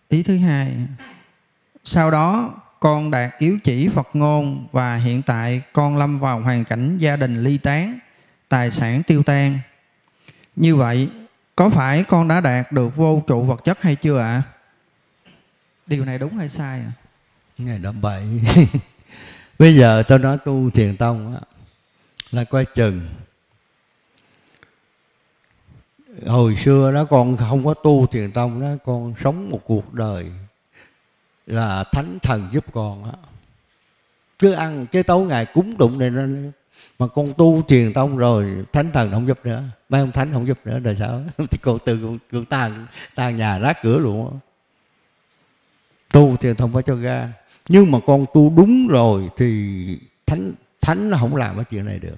Ý thứ hai, sau đó con đạt yếu chỉ Phật ngôn và hiện tại con lâm vào hoàn cảnh gia đình ly tán, tài sản tiêu tan. Như vậy, có phải con đã đạt được vô trụ vật chất hay chưa ạ? Điều này đúng hay sai ạ? Ngày đó bậy. Bây giờ tôi nói tu thiền tông á, là coi chừng. Hồi xưa đó con không có tu thiền tông đó, con sống một cuộc đời là thánh thần giúp con á. Cứ ăn cái tối ngày cúng đụng này nên mà con tu thiền tông rồi thánh thần không giúp nữa, mấy ông thánh không giúp nữa rồi sao? Thì con từ con tan nhà rác cửa luôn á. Tu thiền tông phải cho ra, nhưng mà con tu đúng rồi thì thánh nó không làm cái chuyện này được.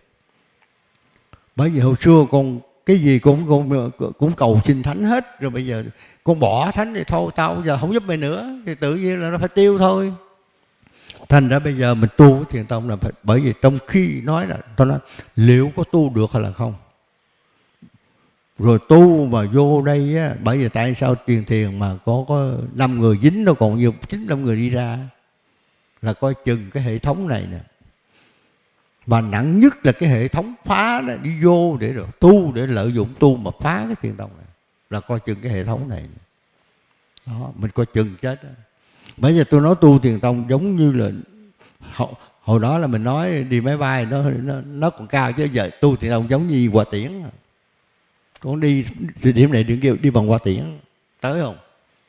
Bởi vì hồi xưa con cái gì cũng cầu xin thánh hết, rồi bây giờ con bỏ thánh thì thôi, tao giờ không giúp mày nữa, thì tự nhiên là nó phải tiêu thôi. Thành ra bây giờ mình tu thiền tông là phải, bởi vì trong khi nói là tôi nói liệu có tu được hay là không, rồi tu mà vô đây á, bởi vì tại sao thiền mà có 5 người dính đâu còn nhiều 9-5 người đi ra, là coi chừng cái hệ thống này nè. Và nặng nhất là cái hệ thống phá đó, đi vô để rồi tu, để lợi dụng tu mà phá cái thiền tông này, là coi chừng cái hệ thống này. Đó, mình coi chừng chết đó. Bây giờ tôi nói tu thiền tông giống như là hồi đó là mình nói đi máy bay nó còn cao, chứ giờ tu thiền tông giống như Hòa Tiễn. Con đi điểm này điểm kia đi bằng Hòa Tiễn tới không?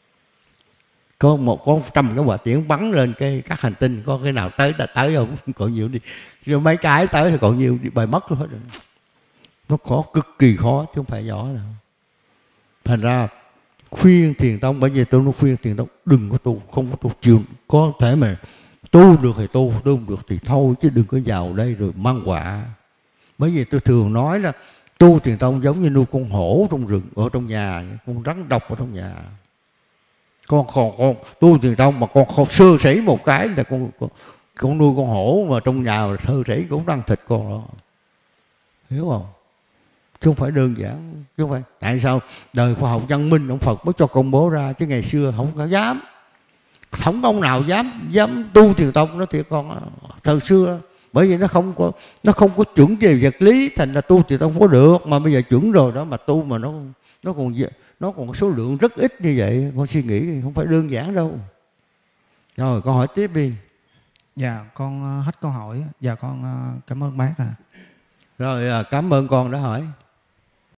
Có 100 cái Hòa Tiễn bắn lên các hành tinh, có cái nào tới là tới không? Còn nhiều đi, rồi mấy cái tới thì còn nhiều đi bài mất hết rồi. Nó khó, cực kỳ khó chứ không phải nhỏ đâu. Thành ra khuyên thiền tông, bởi vì tôi nói khuyên thiền tông đừng có tu, không có tu, chịu có thể mà tu được thì tu không được thì thôi, chứ đừng có vào đây rồi mang họa. Bởi vì tôi thường nói là tu thiền tông giống như nuôi con hổ trong rừng, ở trong nhà, con rắn độc ở trong nhà. Con tu thiền tông mà con sơ sẩy một cái là con nuôi con hổ mà trong nhà mà sơ sẩy cũng ăn thịt con đó, hiểu không? Chứ không phải đơn giản, chứ không phải. Tại sao đời khoa học văn minh ông Phật mới cho công bố ra, chứ ngày xưa không có dám, không có ông nào dám tu thiền tông đó thiệt con. Thời xưa bởi vì nó không có chuẩn về vật lý, thành ra tu thiền tông có được, mà bây giờ chuẩn rồi đó mà tu mà nó còn số lượng rất ít như vậy, con suy nghĩ không phải đơn giản đâu. Rồi con hỏi tiếp đi. Dạ con hết câu hỏi. Dạ con cảm ơn bác ạ. Rồi cảm ơn con đã hỏi.